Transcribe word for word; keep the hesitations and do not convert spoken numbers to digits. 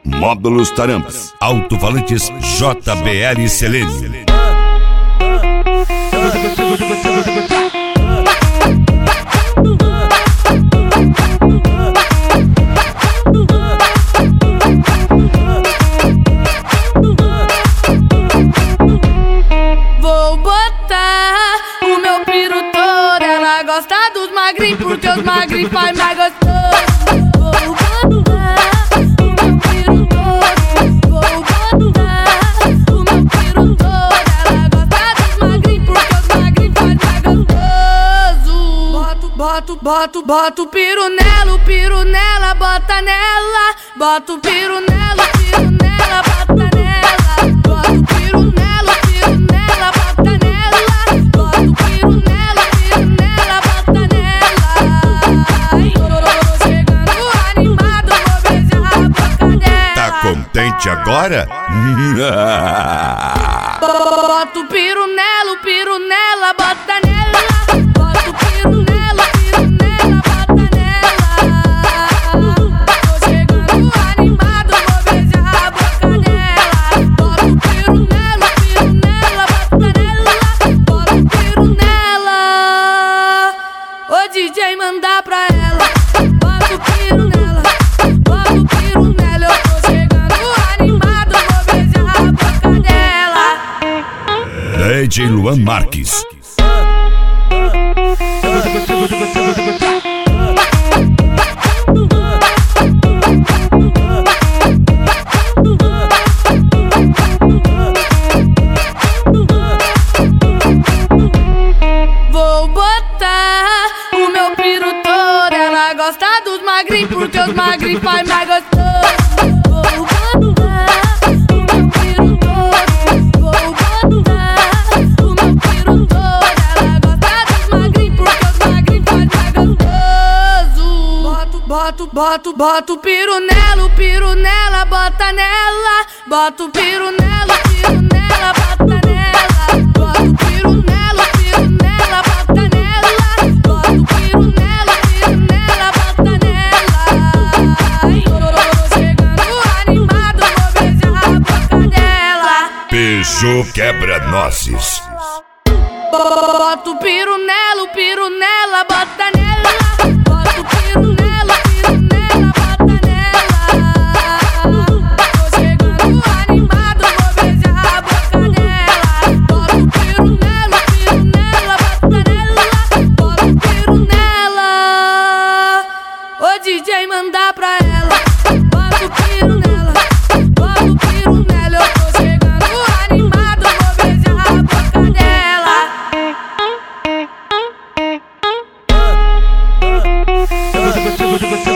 Módulos Tarampas, alto-falantes J B L Selênio. Vou botar o meu piru todo. Ela gosta dos magrinhos porque os magrinhos faz mais gostoso. Vou botar o meu piru todo. Vou botar o meu piru todo. Ela gosta dos magrinhos porque os magrinhos faz mais gostoso. Boto, boto, boto, boto o piru nela, o piru nela, bota nela. Boto o piru nela, o piru nela, bota nela. Boto o piru nela, o piru nela, bota nela. Boto o piru nela, o piru nela, bota nela. Ai, tô chegando animado, vou beijar a boca dela. Tá contente agora? Bota o piru nela, o piru nela, bota nela. Bota o piru nela, o piru nela, bota nela. Tô chegando animado, vou beijar a boca dela. Bota o piru nela, o piru nela, bota nela. Bota o piru nela. O D J manda pra ela. Bota o piru nela, bota o piru nela. Eu tô chegando animado, vou beijar a boca dela. D J Luan Marques. Vou botar o meu piru todo. Ela gosta dos magrinhos porque os magrinhos faz mais gostoso. Vou botar o meu piru todo. Vou botar o meu piru todo. Ela gosta dos magrinhos porque os magrinhos faz mais gostoso. Boto, boto, boto, boto o piru nela, o piru nela, bota nela. Boto o piru nela, o piru nela, bota nela. Boto o piru nela, o piru nela, bota nela. Bota o piru nela, o piru nela, bota nela. Ai, tô chegando animado, vou beijar a boca dela. Beijou quebra-nozes. Bota o piru nela, o piru nela, bota nela. Bota o piru nela, o piru nela, bota nela. Tô chegando animado, vou beijar a boca dela. Bota o piru nela, o piru nela, bota nela. Bota o piru nela. O D J manda pra ela. Bota o piru nela, bota o piru nela. Eu tô chegando animado, vou beijar a boca dela. Thank you.